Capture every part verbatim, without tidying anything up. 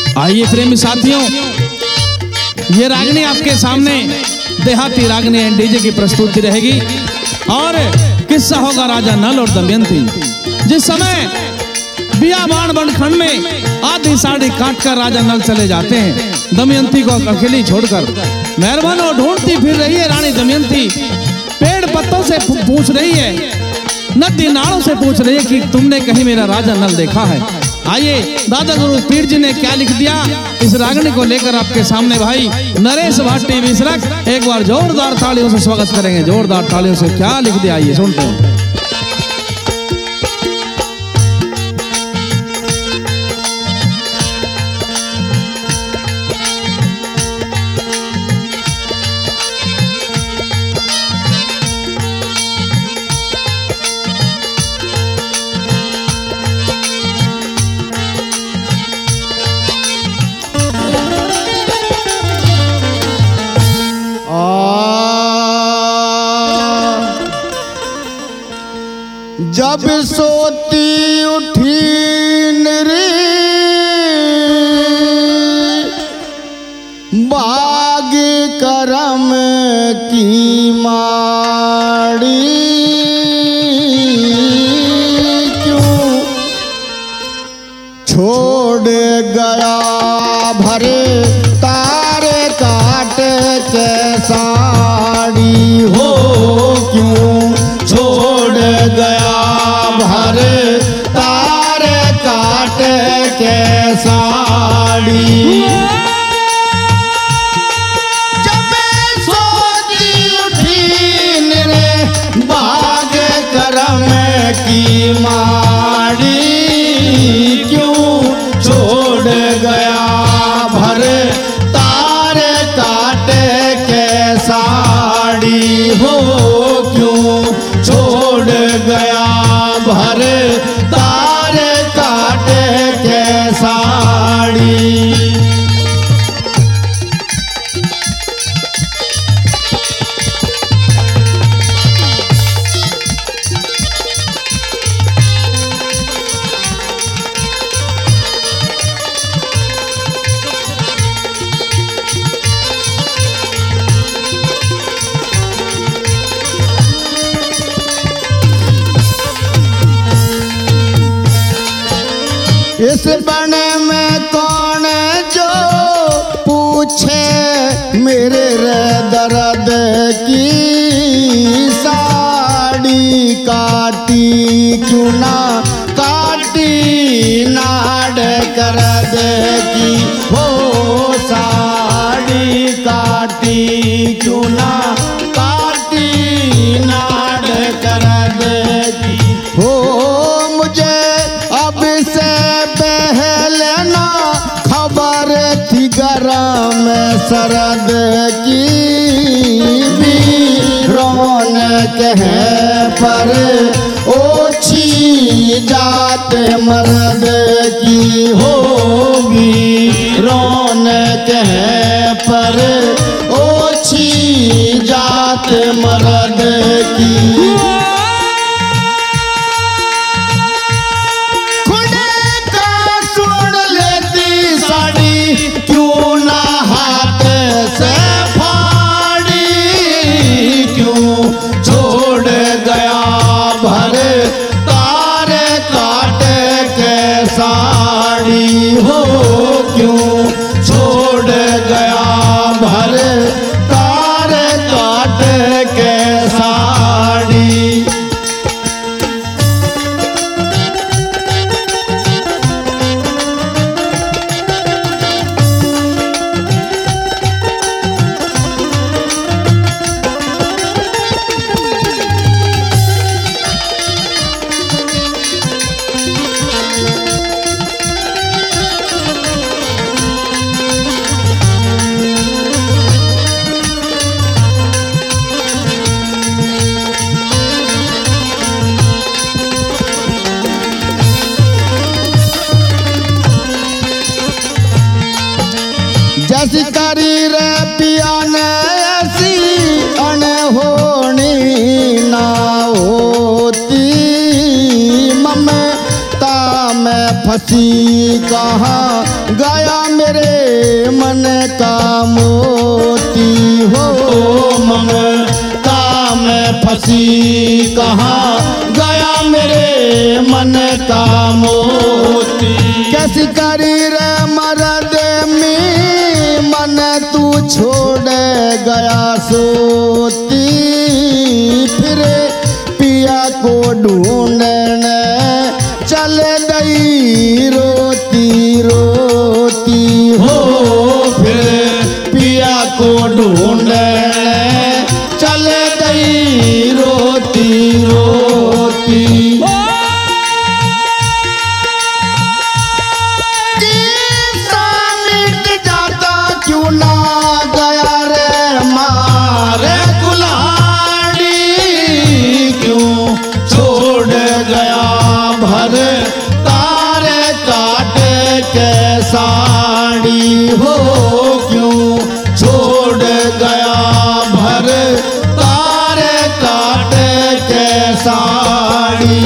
आइए प्रेमी साथियों, ये रागनी आपके सामने देहाती रागनी एंड डीजे की प्रस्तुति रहेगी और किस्सा होगा राजा नल और दमयंती। जिस समय बियाबान बनखंड में आधी साड़ी काट कर राजा नल चले जाते हैं, दमयंती को अकेली छोड़कर। मेहरबान ढूंढती फिर रही है रानी दमयंती, पेड़ पत्तों से पूछ रही है, नदी नालों से पूछ रही है कि तुमने कहीं मेरा राजा नल देखा है। आइए दादा गुरु पीर जी ने क्या लिख दिया इस रागनी को लेकर आपके सामने भाई नरेश भाटी मिश्रक एक बार जोरदार तालियों से स्वागत करेंगे। जोरदार तालियों से क्या लिख दिया, आइए सुनते हैं। जब सोती उठी नरी बाग करम की माड़ी, क्यों छोड़ गया भरे तारे काट के साड़ी हो, क्यों छोड़ गया भरे तारे काट के साड़ी। जब सोती उठी रे बाग करम की माड़ी, क्यों छोड़ गया भरे तारे काट के साड़ी हो, क्यों छोड़ गया भरे तारे काटे के साड़ी। इस बन में कौन जो पूछे मेरे रे दर्द की साड़ी काटी, क्यों ना काटी नाड़ कर दे की हो, साड़ी काटी क्यों ना काटी नाड़ कर दे की हो। मुझे अब से पहले ना खबर थी गरम सरद की, रौनक है पर ओछी जात मर्द की होगी, रौनक है पर ओछी जात मर्द की। साड़ी हो क्यों छोड़ गया भरे तारे काट के साड़ी। जैसी करी रे पिया ने ऐसी अनहोनी ना होती, ममता में फंसी कहाँ गया मेरे मन का मोती हो ममता में फंसी कहाँ गया मेरे मन का मोती। कैसी करी रे मरद में मन तू छोड़ गया सोती, फिर पिया को ढूंढने चल गई रोती रोती हो, फिर पिया को ढूंढने चल गई रोती रोती। किस्सा मिट जाता क्यों ना गया रे मारे कुल्हाड़ी, क्यों छोड़ गया भर तारे काटे के साड़ी हो, क्यों छोड़ गया भर तारे काटे के साड़ी।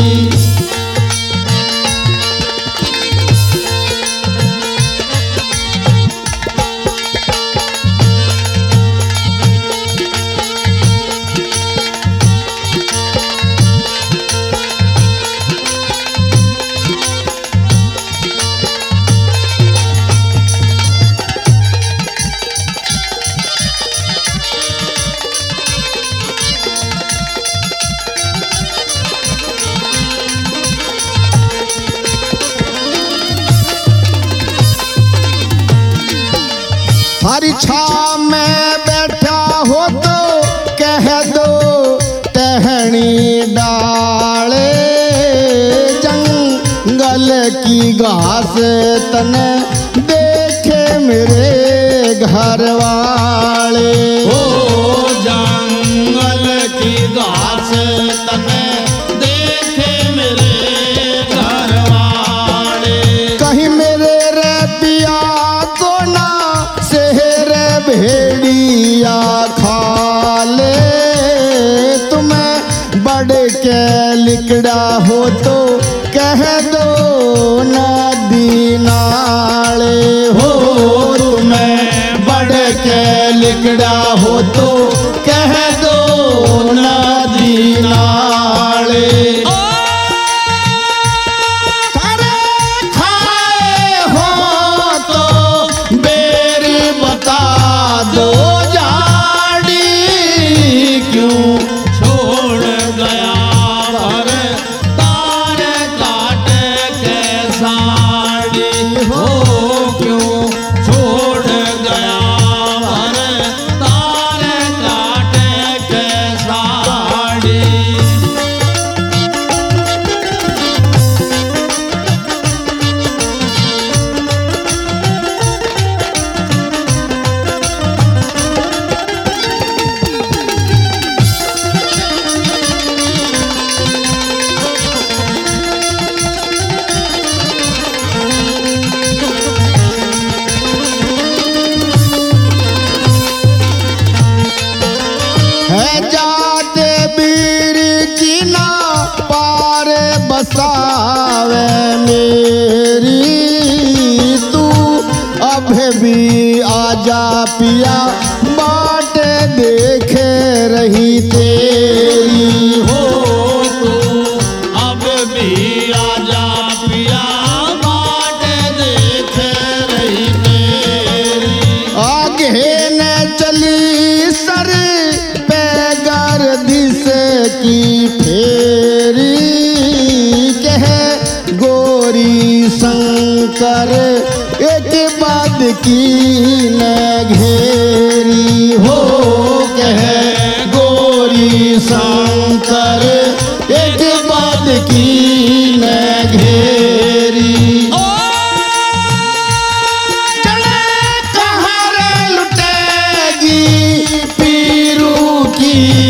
हरी छाव में बैठा हो तो कह दो टहनी डाले, जंगल की घास तने देखे मेरे घर वाले हो, जंगल की घास तने देखे मेरे घर वाले। कहीं मेरे रे पिया को ना शहर भेड़िया खा ले, तुम्हें बड़ के लिकड़ा हो तो कह दो नदी नाले हो, तुम्हें बड़ के लिकड़ा हो तो कह दो नदी नाले। दो जाड़ी क्यों छोड़ गया भर तारे काटे के साड़ी हो, क्यों छोड़ गया भर तारे काटे के साड़ी। है जाते बीर की ना पार बसावे मेरी, तू अब भी आजा पिया बाट देखे रही तेरी हो, तू अब भी आजा पिया बाट देखे रही तेरी। आगे न चली सर की फेरी, कह गोरी शंकर एक बाद की न घेरी हो, कह गोरी शंकर एक बाद की न घेरी। चले कहाँ रे लुटेगी पीरू की